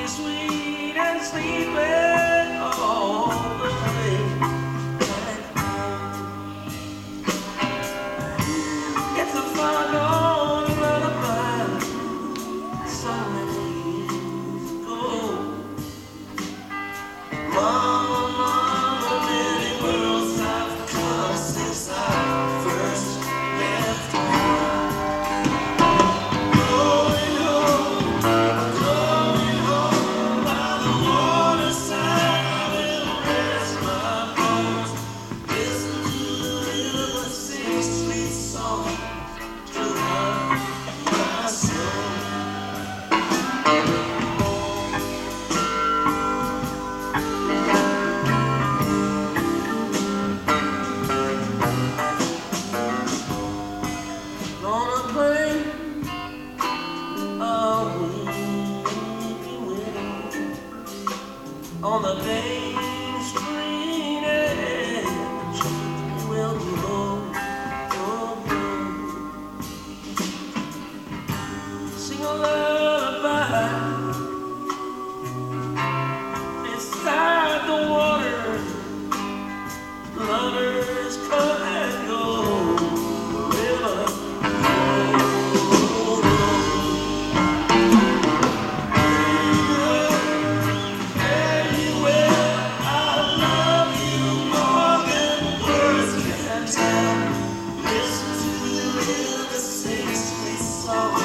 sweet and sleeping all the way back home. It's a far gone lullaby so many years ago. Mama, mama, many worlds I've come since I first left home. Going home, going home by the waterside. I will rest my bones, listen to the river sing sweet songs to my soul. Gonna play a weepy widow on the Main Street edge. Will grow, grow, grow. Sing a lullaby beside the water. Lovers come and go. River, roll, roll. Anywhere, I love you more than words can tell. Listen to the river sing sweet songs.